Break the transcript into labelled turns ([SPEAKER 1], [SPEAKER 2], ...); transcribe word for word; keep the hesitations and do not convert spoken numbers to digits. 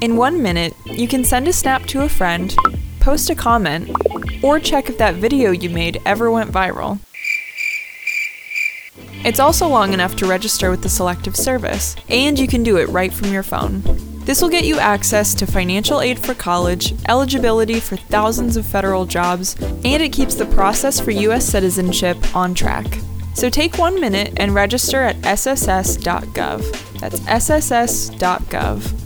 [SPEAKER 1] In one minute, you can send a snap to a friend, post a comment, or check if that video you made ever went viral. It's also long enough to register with the Selective Service, and you can do it right from your phone. This will get you access to financial aid for college, eligibility for thousands of federal jobs, and it keeps the process for U S citizenship on track. So take one minute and register at S S S dot gov. That's S S S dot gov.